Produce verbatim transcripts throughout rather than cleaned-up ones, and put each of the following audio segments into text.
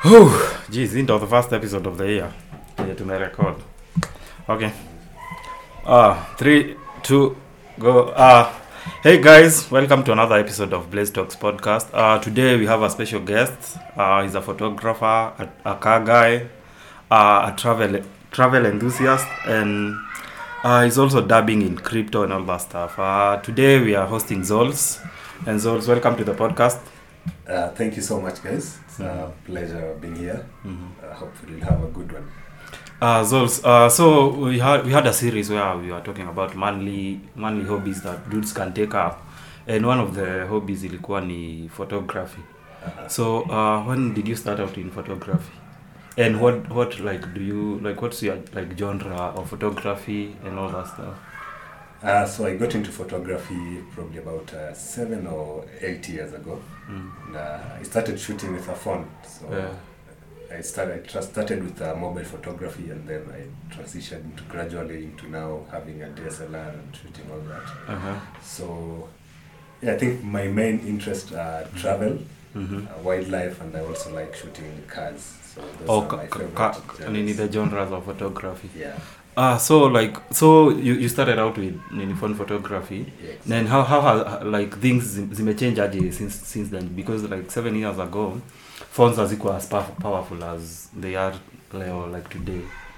Oh, geez, into the first episode of the year. Yeah, to my record. Okay. Uh, three, two, go. Uh, hey guys, welcome to another episode of Blaze Talks podcast. Uh, today we have a special guest. Uh, he's a photographer, a, a car guy, uh, a travel travel enthusiast, and uh, he's also dabbing in crypto and all that stuff. Uh, today we are hosting Zols. And Zols, welcome to the podcast. Uh, thank you so much, guys. It's a Mm-hmm. pleasure being here. Mm-hmm. Uh, hopefully, we'll have a good one. Uh, Zols, uh, so we had we had a series where we were talking about manly manly hobbies that dudes can take up, and one of the hobbies ilikuwa ni photography. Uh-huh. So uh, when did you start out in photography, and what what like do you like what's your like genre of photography and all that stuff? Uh, so I got into photography probably about uh, seven or eight years ago. Mm. And, uh, I started shooting with a phone. So Yeah. I started. I tra- started with uh, mobile photography, and then I transitioned into gradually into now having a D S L R and shooting all that. Uh-huh. So yeah, I think my main interest uh, travel, Mm-hmm. uh, wildlife, and I also like shooting cars. So those Oh, are ca- my ca- favorite ca- genres. nini the genres of photography. Yeah. Ah, so like so you, you started out with nini phone photography. Yes. Then how how has like things zim- zimechange aje since since then, because like seven years ago phones hazikuwa as pow- powerful as they are leo like today.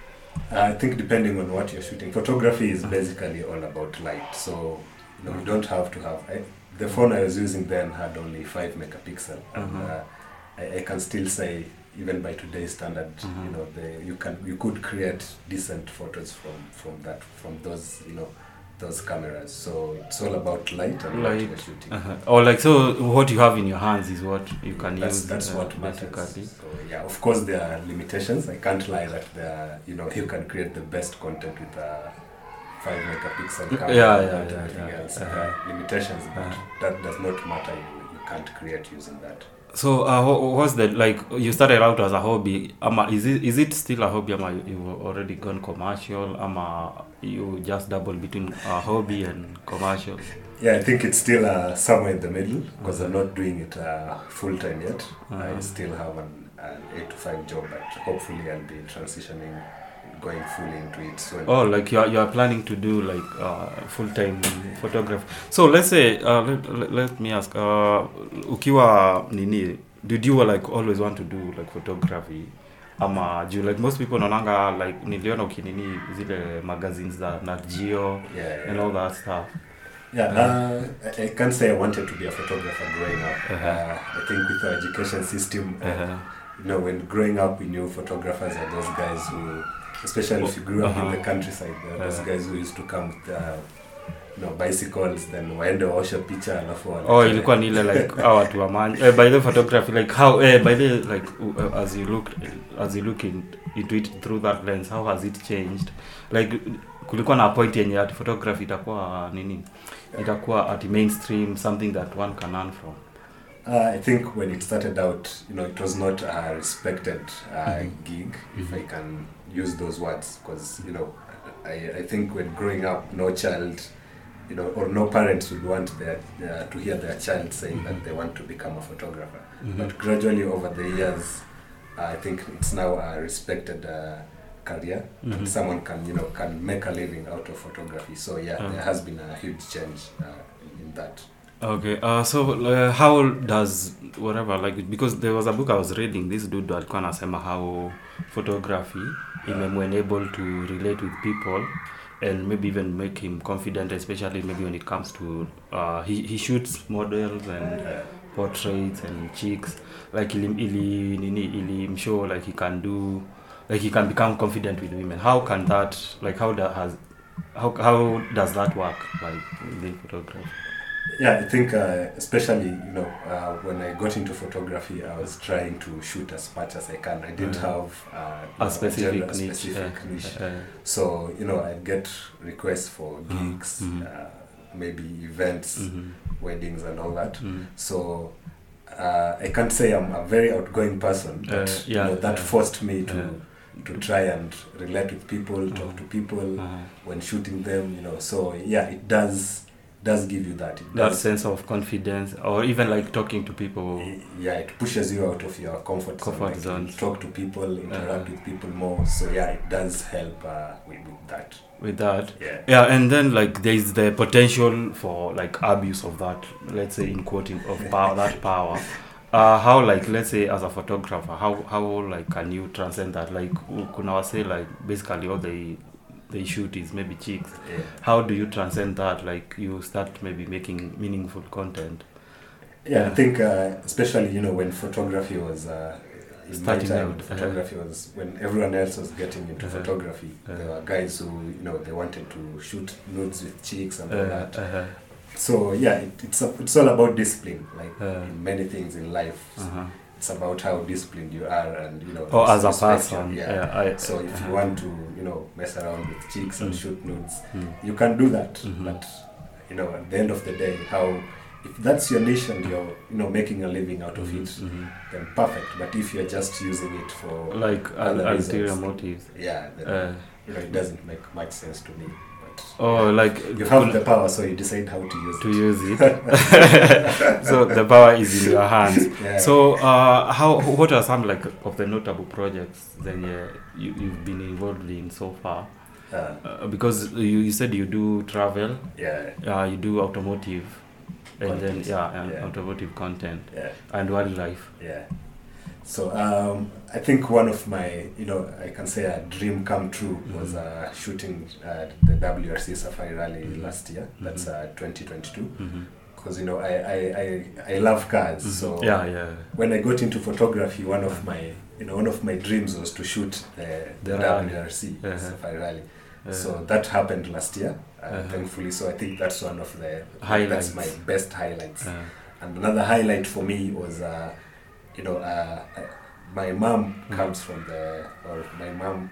I think depending on what you're shooting, photography is basically all about light. So you know you don't have to have. I, the phone I was using then had only five megapixel, and Mhm. uh, I, I can still say even by today's standard, Mhm. you know, the you can you could create decent photos from from that from those you know those cameras. So it's all about light and what Light. you're shooting. Uh-huh. Or like so what you have in your hands is what you can that's, use. That's uh, what matters. basically. So yeah, of course there are limitations. I can't lie that there are, you know, you can create the best content with a five megapixel Yeah, camera yeah, and yeah, everything yeah. else. Uh-huh. There are limitations, but Uh-huh. that does not matter. You, you can't create using that. So uh, wha- what's the like you started out as a hobby? Ama is it is it still a hobby? Ama you, you've already gone commercial? Ama you just double between a hobby and commercial? Yeah, I think it's still uh, somewhere in the middle because I'm not doing it uh, full time yet. Uh-huh. I still have an, an eight to five job, but hopefully I'll be transitioning, going fully into it soon. Oh, like you are you are planning to do like uh, full time photography. So let's say uh, let, let, let me ask uh, ukiwa nini, did you like always want to do like photography? Ama do you like most people naonanga like niliona ukinini zile magazines za Nat Geo Yeah, yeah. and all that stuff. Yeah, uh, I, I can't say I wanted to be a photographer growing up. Uh-huh. Uh, I think with our education system, uh, Uh-huh. you know, when growing up, we knew photographers are those guys who, especially if you grew up Uh-huh. in the countryside, there are those Uh-huh. guys who used to come with, uh, you know, bicycles, then waende waoshe picha alafu wana- Oh, ilikuwa ni ile like hao watu wa man eh, by the photography like how eh, by the like uh, as you look as you look in, into it through that lens, how has it changed? Like kulikuwa na point yenye ati photography itakuwa nini, itakuwa at mainstream, something that one can earn from. Uh, I think when it started out, you know, it was not a respected uh, Mhm. gig, if I can use those words, because, you know, I, I think when growing up, no child, you know, or no parents would want their, uh, to hear their child saying Mhm. that they want to become a photographer. Mhm. But gradually over the years, uh, I think it's now a respected uh, career, Mhm. and someone can, you know, can make a living out of photography. So yeah, Uh. there has been a huge change uh, in that. Okay, uh, so uh, how does whatever like, because there was a book I was reading, this dude alikuwa anasema how photography imemwenable to relate with people and maybe even make him confident, especially maybe when it comes to uh, he, he shoots models and portraits and chicks, like ili, ili nini ili show like he can do, like he can become confident with women. How can that like how that has how how does that work like within photography? Yeah, I think uh, especially, you know, uh, when I got into photography, I was trying to shoot as much as I can. I didn't Mhm. have uh, A you know, specific gender, a niche, specific yeah. niche. Uh, So, you know, I'd get requests for Mhm, gigs, mhm. uh, maybe events, mhm, weddings and all that. mhm. So uh, I can't say I'm a very outgoing person, but Uh, you yeah, know, that yeah. forced me to Yeah. to try and relate with people, talk Mhm. to people Uh-huh. when shooting them, you know. So yeah, it does does give you that. It that does, sense of confidence, or even like talking to people. yeah, it pushes you out of your comfort, Comfort zone. Like, zones. talk to people, interact Uh, with people more. So yeah, it does help uh, with, with that. with that. Yeah. Yeah, and then like there is the potential for like abuse of that, let's say in quoting of power, that power. Uh, how like let's say as a photographer, how how like can you transcend that? Like kuna say like basically all they they shoot is maybe chicks. Yeah. How do you transcend that? Like you start maybe making meaningful content. Yeah, Yeah. I think uh, especially you know when photography was uh, in my Starting time, out, uh-huh. photography was when everyone else was getting into Uh-huh. photography. Uh-huh. There were guys who you know they wanted to shoot nudes with chicks and all Uh, that. uh-huh, So yeah, it, it's a, it's all about discipline. Like Uh. in many things in life, uh-huh. it's about how disciplined you are and you know. Or as a respect your- person. yeah. Yeah. I, So if you uh-huh. want to you know mess around with chicks and Mm. shoot nudes, Mm. you can do that. Mhm. But you know at the end of the day, how if that's your niche and you're you know making a living out of it, Mhm. then perfect. But if you're just using it for Like other uh, ulterior reasons, motives. yeah, then Uh, you know it doesn't make much sense to me. But oh, like you have the power, so you decide how to use to it. use it. So the power is in your hands. Yeah. So, uh, how what are some like of the notable projects that yeah, you you've been involved in so far? uh, Uh, because you, you said you do travel, yeah, uh, you do automotive, and Content. then yeah, and Yeah. automotive content yeah. and wildlife. Yeah. So um, I think one of my, you know, I can say a dream come true was Mhm. uh, shooting uh, the W R C Safari Rally Mhm. last year. That's uh, twenty twenty-two. Mm-hmm. Because you know I, I, I, I love cars. So yeah, yeah. when I got into photography, one of my you know one of my dreams was to shoot the, the, The rally. W R C Uh-huh. Safari Rally. Uh, So that happened last year, uh, Uh-huh. thankfully. So I think that's one of the Highlights. That's my best highlights. uh, And another highlight for me was, uh, you know, uh, my mom Mhm. comes from the, or my mom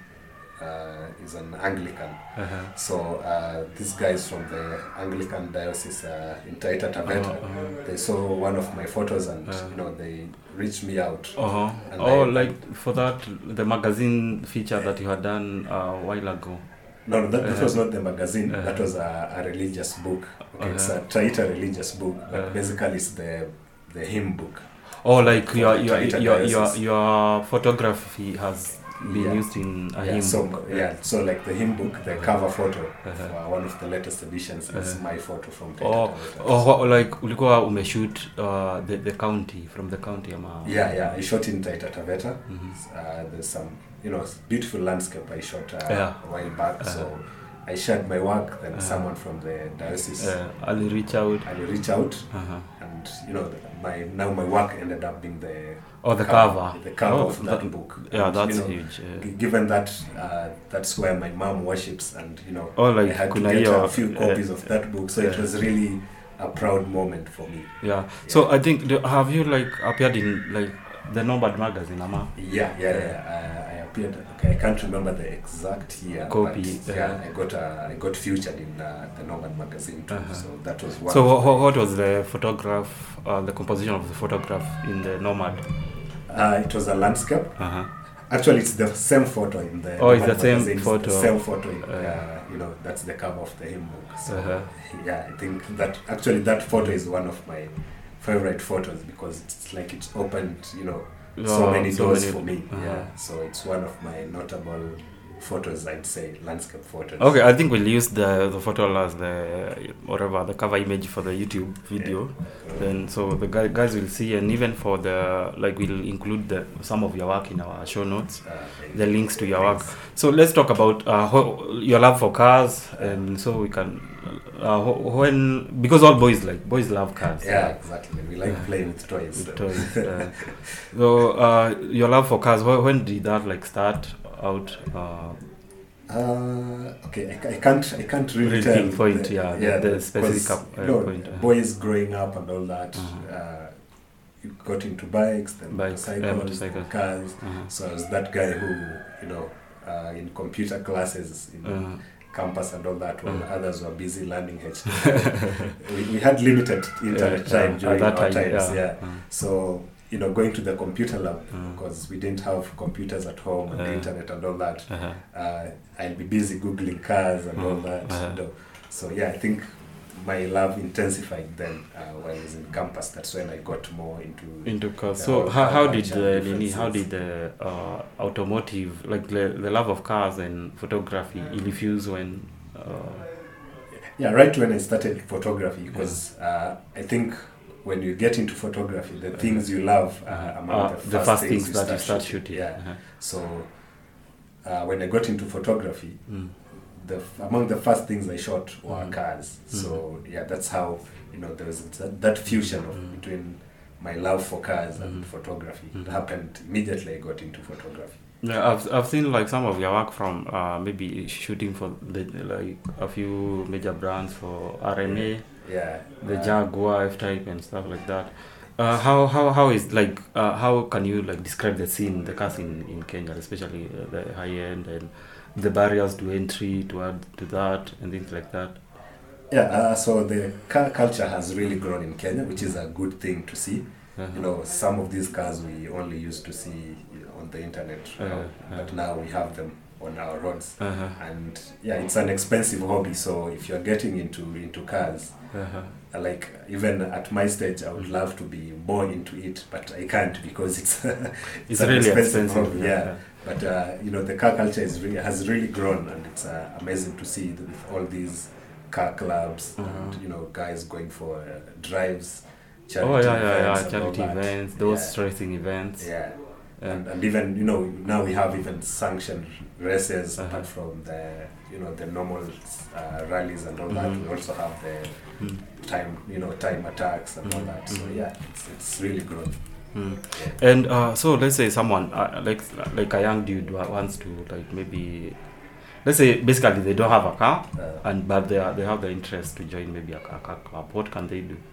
uh, is an Anglican. uh-huh. So uh, these guys from the Anglican diocese uh, in Taita Taveta, Uh-huh, uh-huh. they saw one of my photos and, Uh. you know, they reached me out. Uh-huh. And Oh, I- like for that the magazine feature that you had done uh, a while ago. No, no, that, that Uh-huh. was not the magazine. Uh-huh. That was a, a religious book. Okay, it's Uh-huh. a Taita religious book, but Uh-huh. basically it's the the hymn book. Oh, like For your the your Taita your, your diocese. your photography has been Yeah. used in a Yeah, hymn so book. yeah, so like the hymn book, the cover photo Uh-huh. for one of the latest editions is Uh-huh. my photo from Taita Oh, Taveta. oh, wha- like ulikuwa umeshoot uh, the the county from the county ama. Yeah, yeah, I shot in Taita Taveta. Mhm. Uh, there's some, you know, beautiful landscape I shot uh, Yeah. a while back. Uh-huh. So I shared my work, then Uh-huh. someone from the diocese Uh, I'll reach out. I reach out, Uh-huh. and you know, my now my work ended up being the Oh, the cover. the cover Oh, of that, that- book. Yeah, And, that's you know, huge. uh. g- given that uh, that's where my mom worships, and you know, Oh, I like had to kuna get hiyo, a few uh, copies of that book, so it yeah. was really a proud moment for me. Yeah. So I think the, have you like appeared in like the Nomad magazine ama? Yeah, yeah, yeah. I, I appeared. Okay, I can't remember the exact year. Copy, But, uh, yeah, I got uh, I got featured in uh, the Nomad magazine too. Uh-huh. So that was one. So of wha- my- what was the photograph, uh, the composition of the photograph in the Nomad? Uh, it was a landscape. Uh-huh. Actually, it's the same photo in the. Oh, it's Nomad the same magazine. It's photo. The same photo. In, Uh, uh, you know, that's the cover of the hymn book. So Uh-huh. yeah, I think that actually that photo is one of my favorite photos because it's like it's opened, you know, so Oh, many so doors many- for me. uh-huh. Yeah, so it's one of my notable photos, I'd say, landscape photos. Okay, I think we'll use the the photo as the whatever the cover image for the YouTube video. Then so the guy, guys will see, and even for the like we'll include the some of your work in our show notes, Uh, okay. the links to your work. So let's talk about uh, ho- your love for cars, and so we can uh, ho- when because all boys like boys love cars. Yeah, exactly. We like Yeah. playing with toys. With so. toys. Uh, so uh, your love for cars, wh- when did that like start out? Uh, Uh, okay, I, I can't I can't really, Really tell pinpoint, the, yeah, the- the because, specific up- uh, you know, point, uh. boys growing up and all that. Uh-huh. Uh, you got into bikes, then Bikes, yeah, motorcycles, motorcycles. cars. uh-huh. So I was that guy who, you know, uh, in computer classes in Uh, campus and all that, while Uh. others were busy learning H T M L. we, we had limited internet yeah, time at during that our time, times, yeah. yeah. Uh, So, you know, going to the computer lab, Uh. because we didn't have computers at home and the Uh. internet and all that, uh-huh. uh, I'll be busy Googling cars and all Mm, that. uh-huh. You know. So, yeah, I think my love intensified then uh, while I was in campus. That's when I got more into into cars. the So whole how, car how did culture the nini, how differences. did the uh, automotive, like the, the love of cars and photography illifuse when uh, Yeah, right when I started photography, because uh, I think when you get into photography, the things you love are among uh, the first, the first things, things that you start shooting? Yeah. Uh-huh. So uh, when I got into photography, Mm. the f- among the first things I shot were Mhm. cars. Mhm. So yeah, that's how, you know, there was that, that fusion of Mhm. between my love for cars Mhm. and photography. Mhm. It happened immediately I got into photography. Yeah, I've I've seen like some of your work from uh, maybe shooting for the, like a few major brands for R M A, Yeah. the uh, Jaguar F-Type and stuff like that. Uh, how how how is like uh, how can you like describe the scene, the car scene in Kenya, especially uh, the high end and the barriers to entry to add to that and things like that? Yeah, uh, so the car culture has really grown in Kenya, which is a good thing to see. Uh-huh. You know, some of these cars we only used to see on the internet, you know, Uh, uh. but now we have them on our roads. Uh-huh. And yeah, it's an expensive hobby. So if you're getting into into cars, Uh-huh. uh, like even at my stage, I would love to be more into it, but I can't because it's It's an really expensive expensive. hobby. Yeah. But uh, you know, the car culture is really, has really grown, and it's uh, amazing to see that with all these car clubs Uh-huh. and you know guys going for uh, drives, Oh yeah, yeah, events yeah, and charity all that. events, those Yeah. racing events. Yeah. Yeah. And, and even you know now we have even sanctioned races Uh-huh. apart from the you know the normal uh, rallies and all that. Mhm. We also have the Mm. time you know time attacks and all Mhm. that. So Mhm. yeah, it's, it's really grown. Mm. Yeah. And uh, so let's say someone uh, like like a young dude wa- wants to like maybe let's say basically they don't have a car Uh, and but they are, they have the interest to join maybe a car, car club. What can they do?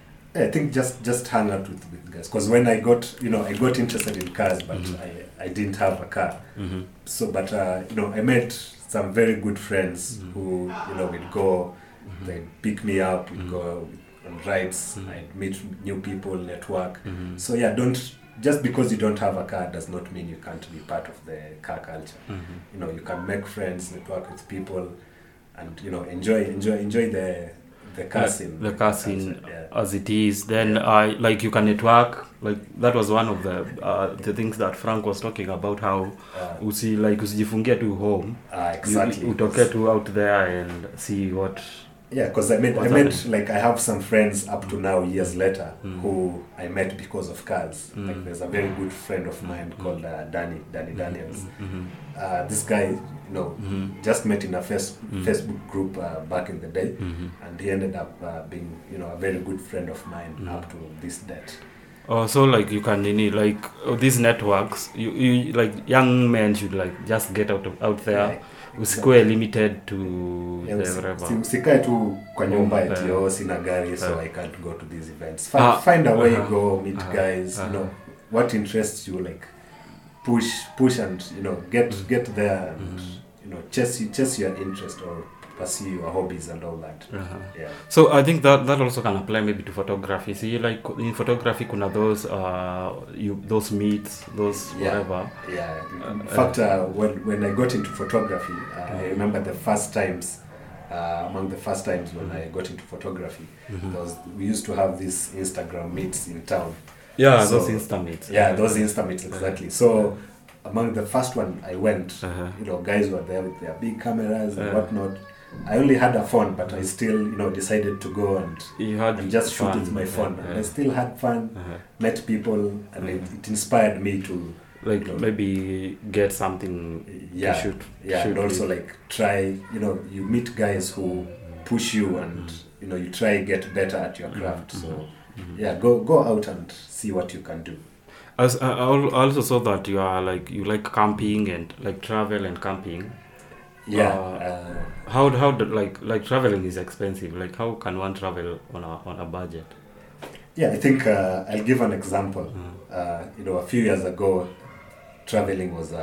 I think just just hang out with, with guys because when I got you know I got interested in cars, but Mhm. I, I didn't have a car. Mm-hmm. So but uh, you know I met some very good friends Mhm. who you know would go, Mhm. they'd pick me up, we'd Mhm. go on rides, Mhm. I'd meet new people, network. Mm-hmm. So yeah, don't just because you don't have a car does not mean you can't be part of the car culture. Mm-hmm. You know, you can make friends, network with people, and you know, enjoy, enjoy, enjoy the the car scene. The car scene culture, yeah. as it is. Then Yeah. I like you can network. Like that was one of the uh, the things that Frank was talking about. How Uh, usi like usijifungie tu home. uh, exactly. You, utoke tu out there and see what. Yeah, because I met, I What's met happening? like I have some friends up to now years later Mm. who I met because of cars. Mm. Like there's a very good friend of mine Mm. called uh, Danny, Danny Daniels. Mm-hmm. Uh, this guy, you know, Mm-hmm. just met in a face, Mm. Facebook group uh, back in the day, Mm-hmm. and he ended up uh, being, you know, a very good friend of mine Mm. up to this date. Oh, so like you can any like oh, these networks. You, you like young men should like just get out of, out there. Yeah, Usikuwe limited to Yeah, the usi- whatever. usi- usikae tu kwa nyumba Oh, eti uh, oh sina gari so uh, I can't go to these events. Find, Ah, find a way, uh-huh, go meet uh-huh, guys. You know uh-huh. what interests you, like push, push, and you know get Mhm. get there and Mhm. you know chase chase your interest or pursue your hobbies and all that. Uh-huh. Yeah. So I think that that also can apply maybe to photography. See, like in photography, kuna those uh you those meets, those Yeah. whatever. Yeah. In Uh, fact, uh, when when I got into photography, uh, I Mhm. remember the first times. Uh, among the first times when Mhm. I got into photography, Mhm. there was, we used to have these Instagram meets in town. Yeah, So- those Insta meets. Yeah, those Insta meets, exactly. So among the first one I went, Uh-huh. you know, guys were there with their big cameras and Yeah. whatnot. I only had a phone, but I still, you know, decided to go and, You had and just shoot fun, with my yeah, phone. And yeah. I still had fun, Uh-huh. met people, and it, Mhm. it inspired me to, Like No. maybe get something yeah, to shoot. yeah, shoot and also with. like try, you know, you meet guys who push you and, Mhm. you know, you try get better at your Mhm, craft. So mhm. yeah, go go out and see what you can do. As I I al- also saw that you are like you like camping and like travel and camping. Yeah. Uh, uh, How how do, like like traveling is expensive. Like how can one travel on a on a budget? Yeah, I think uh, I'll give an example. Mm. Uh, you know, a few years ago, traveling was a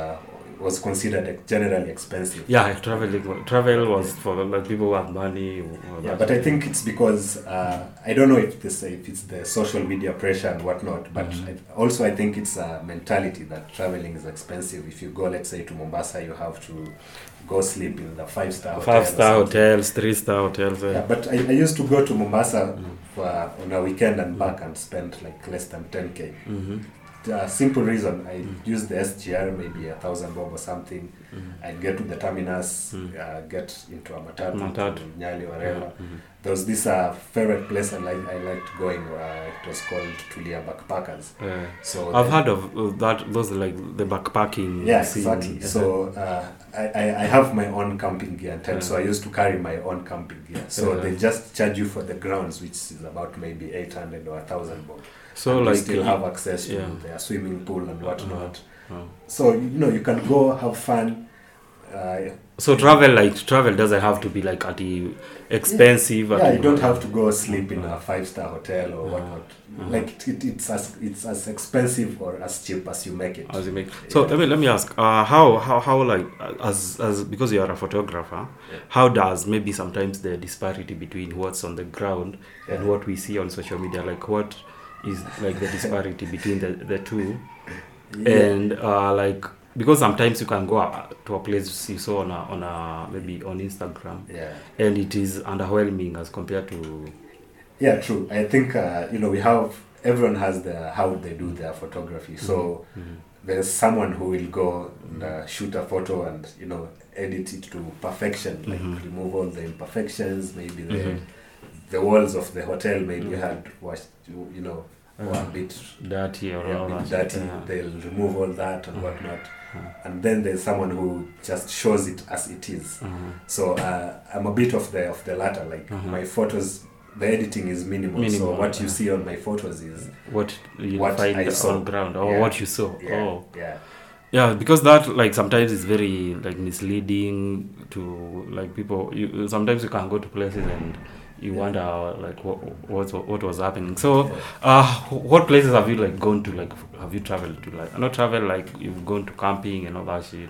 was considered like generally expensive. Yeah, traveling travel was for like people who have money. Or Yeah, but I think it's because uh, I don't know if this if it's the social media pressure and whatnot, but Mhm. I, also I think it's a mentality that traveling is expensive. If you go, let's say, to Mombasa, you have to go sleep in the five star five star hotels, three star hotels. Yeah, Yeah. but I, I used to go to Mombasa Mhm. for, on a weekend and Mhm. back and spend like less than ten k. Mm-hmm. The simple reason I Mm. use the S G R, maybe a thousand bob or something. Mm-hmm. I'd get to the terminus, Mm. uh, get into a matatu, Matatu. to Nyali, wherever. Mm-hmm. There was this uh, favorite place I like I liked going. Uh, it was called Tulia Backpackers. Yeah. So I've the- heard of of that. Those are like the backpacking. Yeah, scene. exactly. Uh-huh. So uh, I, I I have my own camping gear and tent, so I Yeah. used to carry my own camping gear. So Yeah. they just charge you for the grounds, which is about maybe eight hundred or a thousand bob. so And like you still have access to yeah. their swimming pool and whatnot. Oh. So you know you can go have fun. Uh, So travel like travel doesn't have to be like at the expensive. yeah, at you the- don't have to go sleep in a five star hotel or Uh, whatnot. uh. Like it, it, it's as it's as expensive or as cheap as you make it. As you make. So Yeah. let me let me ask. Uh, how how how like uh, as as because you are a photographer, Yeah. how does maybe sometimes the disparity between what's on the ground and Yeah. what we see on social media, like what is like the disparity between the the two, Yeah. and uh, like because sometimes you can go uh, to a place you saw on a, on a maybe on Instagram yeah. and it is underwhelming as compared to Yeah, true. I think uh, you know we have everyone has the how they do their photography. So Mhm. there's someone who will go and uh, shoot a photo and you know edit it to perfection, like Mhm. remove all the imperfections. Maybe the Mhm. the walls of the hotel maybe Mhm. had was you know were a Uh, bit dirty or yeah, all a bit that. dirty. Yeah. They'll remove all that and Mhm. whatnot. Mhm. And then there's someone who just shows it as it is. Mhm. So uh, I'm a bit of the of the latter. Like Mhm. my photos, the editing is minimal. Minimal, So what you yeah. see on my photos is What you What find I saw. on ground or Yeah. what you saw. yeah, Oh. yeah, Yeah, because that like sometimes it's very like misleading to like people. You sometimes you can go to places and you Yeah. wonder like what what what was happening. So, uh, what places have you like gone to? Like, have you traveled to? Like, not travel like you've gone to camping and all that shit.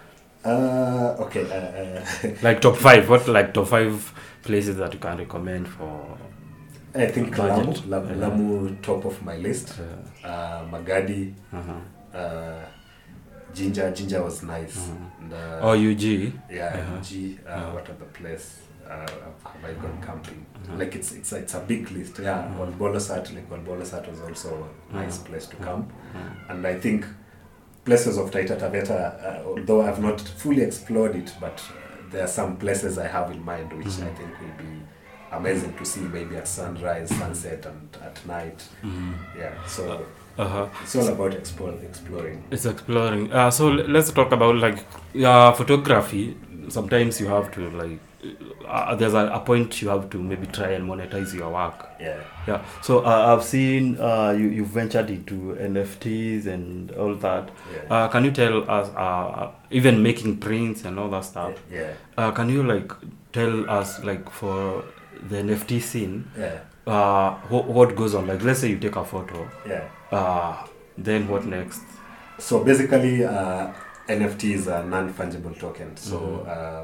Uh, okay. Uh, uh, Like top five. What like top five places that you can recommend for? I think Budget. Lamu, Lamu, Yeah. Lamu top of my list. Uh, Uh, Magadi, uh-huh. uh, Jinja. Jinja was nice. Mhm. And, uh, Oh, U G. yeah, Uh-huh. G. Uh, Uh-huh. What other place? Uh, have I gone camping? Uh-huh. Like it's it's it's a big list. Yeah, Uh-huh. Walbolosat, like Walbolosat was also a nice Uh-huh. place to Uh-huh. camp. Uh-huh. And I think places of Taita Taveta, uh, although I've not fully explored it, but uh, there are some places I have in mind which Mhm. I think will be amazing to see, maybe at sunrise, sunset, and at night. Mhm. Yeah, so Uh-huh. it's all about explore, exploring. It's exploring. Uh, so l- let's talk about like yeah, photography. Sometimes you have to like uh, there's a, a point you have to maybe try and monetize your work. Yeah. Yeah. So uh, I've seen uh, you you ventured into N F Ts and all that. Yeah. Uh, can you tell us uh, even making prints and all that stuff? yeah. Uh, can you like tell us like for the N F T scene, Yeah. uh, what, what goes on? Like let's say you take a photo. Yeah. Uh, then what next? So basically, uh, N F T is a non-fungible token. So, Mhm. uh,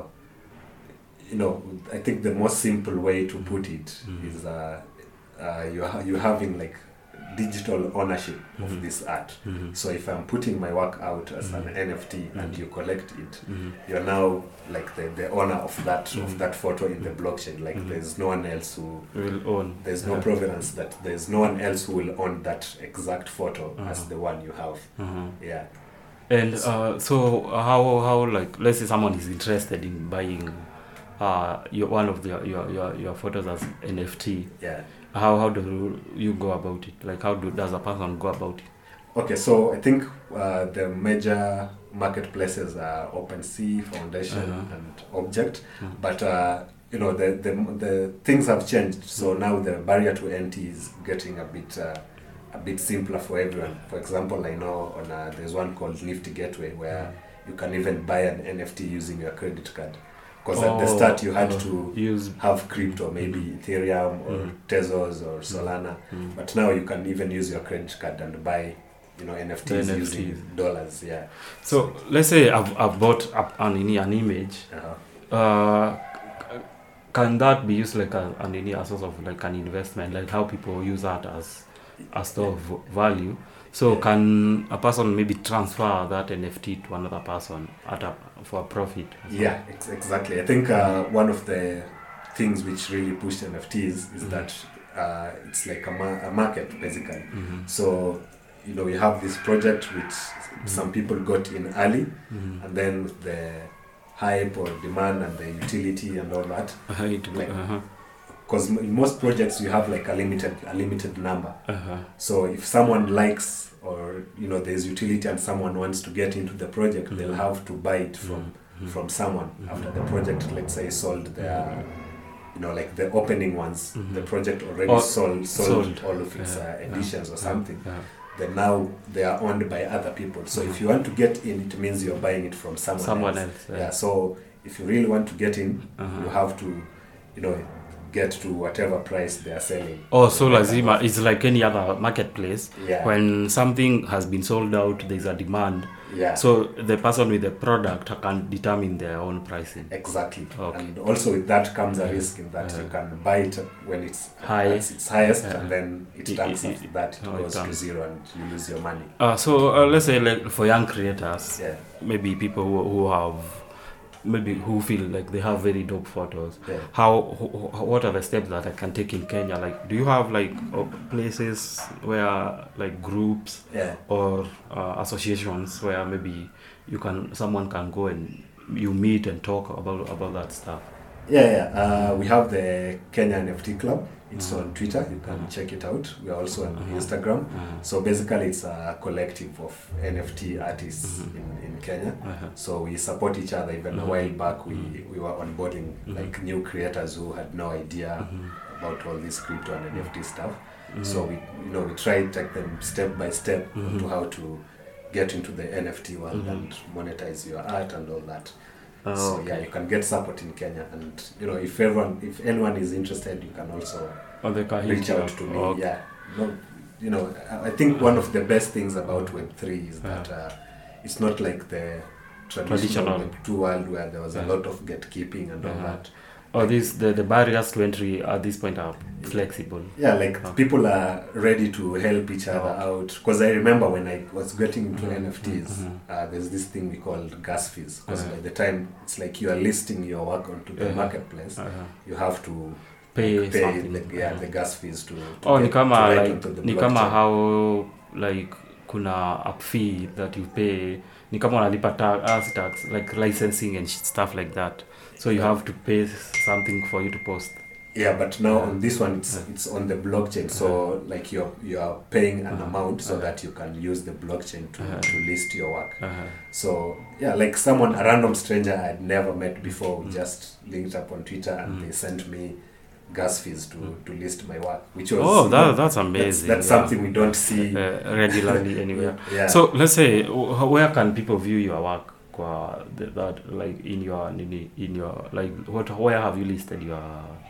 you know, I think the most simple way to put it Mhm. is uh, uh, you ha- you having like digital ownership Mhm. of this art. Mm-hmm. So if I'm putting my work out as Mhm. an N F T and Mhm. you collect it, Mm-hmm. you're now like the, the owner of that Mhm. of that photo in the Mhm. blockchain. Like Mhm. there's no one else who Will own. there's no Yeah. provenance that there's no one else who will own that exact photo as Uh-huh. the one you have. Uh-huh. Yeah. And uh, so how how like let's say someone is interested in buying uh your one of the, your your your photos as N F T. Yeah. How how do you go about it? Like how do does a person go about it? Okay, so I think uh, the major marketplaces are OpenSea, Foundation, Uh-huh. and Object. Mhm. But uh, you know the, the the things have changed. So now the barrier to entry is getting a bit uh, a bit simpler for everyone. For example, I know on uh, there's one called Nifty Gateway where you can even buy an N F T using your credit card. Because at the Oh, start you had uh, to use have crypto, maybe Ethereum or Mhm. Tezos or Solana. mm, But now you can even use your credit card and buy you know, N F Ts The N F Ts. using dollars. Yeah. So let's say I've, I've bought up an, an image. Uh-huh. Uh, can that be used like a, an, a source of like an investment, like how people use that as a store of value? So Yeah. can a person maybe transfer that N F T to another person at a, for a profit? Yeah, ex- exactly. I think uh, one of the things which really pushed N F Ts is Mhm. that uh, it's like a, ma- a market basically. Mm-hmm. So, you know, we have this project which some people got in early, Mm-hmm. and then with the hype or demand and the utility and all that. Uh-huh. It, Like- uh-huh. Because in most projects you have like a limited a limited number. Uh-huh. So if someone likes, or you know, there's utility and someone wants to get into the project, Mhm. they'll have to buy it from Mhm. from someone Mhm. after the project, let's say, sold their, you know, like the opening ones. Mhm. The project already Or sold, sold sold. all of its Yeah, uh, yeah, editions or yeah, something. yeah. Then now they are owned by other people. So if Mhm. you want to get in, it means you're buying it from someone, Someone else. else. Yeah. So if you really want to get in, Uh-huh. you have to, you know, get to whatever price they are selling. Oh, so Like lazima, that. it's like any other marketplace. Yeah. When something has been sold out, there's a demand. Yeah. So the person with the product can determine their own pricing. Exactly. Okay. And also with that comes a risk in that Yeah. you can buy it when it's High. at its highest, Yeah. and then it It- tanks it- after that, it oh, it goes to tanks. zero and you lose your money. Uh, so uh, let's say like for young creators, Yeah. maybe people who, who have, maybe who feel like they have very dope photos. Yeah. How, wh- wh- what are the steps that I can take in Kenya? Like, do you have like uh, places where like groups Yeah. or uh, associations where maybe you can, someone can go and you meet and talk about about that stuff? Yeah, yeah. Uh, we have the Kenya N F T Club. It's Mhm. on Twitter. You can Mhm. check it out. We are also on Mhm. Instagram. Uh, So basically, it's a collective of N F T artists Mhm. in, in Kenya. uh-huh. So we support each other. Even a Mhm. while back, we, Mhm. we were onboarding Mhm. like new creators who had no idea Mhm. about all this crypto and N F T stuff. Mhm. So we, you know, we try to take them step by step Mhm. to how to get into the N F T world Mhm. and monetize your art and all that. Oh, So okay. yeah, you can get support in Kenya, and you know, if everyone, if anyone is interested, you can also Oh, they can hit reach you out up. to me. Oh, okay. Yeah, no, you know, I I think one of the best things about Web three is that uh, it's not like the traditional, Traditional. Web two world where there was a Yeah. lot of gatekeeping and all Uh-huh. that. Oh, this the, the barriers to entry at this point are flexible. Yeah, like Oh. people are ready to help each other Oh. out. Because I remember when I was getting into Mhm, N F Ts, mhm. uh, there's this thing we called gas fees. Because Uh-huh. by the time it's like you are listing your work onto the Uh-huh. marketplace, Uh-huh. you have to Pay like, pay something. the, yeah, Uh-huh. the gas fees to, to Oh, get- ni kama to write like onto the ni kama blockchain. how like kuna a fee that you pay, ni kama unalipa tax, tax like licensing and shit, stuff like that. So you Yeah. have to pay something for you to post. Yeah, but now Uh-huh. on this one, it's Uh-huh. it's on the blockchain. So like you're you are paying an Uh-huh. amount so Uh-huh. that you can use the blockchain to, Uh-huh. to list your work. Uh-huh. So yeah, like someone, a random stranger I'd never met before, we Mm. just linked up on Twitter and Mm. they sent me gas fees to, Mm. to list my work, which was Oh, you that, know, that's that's, amazing. that's yeah. something we don't see. Uh, regularly anywhere. Yeah. So let's say wh- where can people view your work? Kwa the- that like in your in, in your like what where have you listed your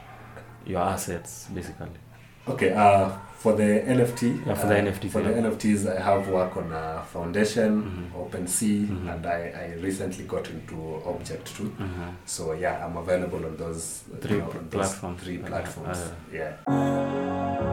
your assets basically? Okay, uh, for the N F T, Yeah, for the uh, N F Ts, for the yeah. N F Ts, I have work on uh, Foundation, Mhm. OpenSea, Mhm. and I, I recently got into Object too. Uh-huh. So yeah, I'm available on those Three you know, on those platforms. Three Uh, platforms. uh. yeah.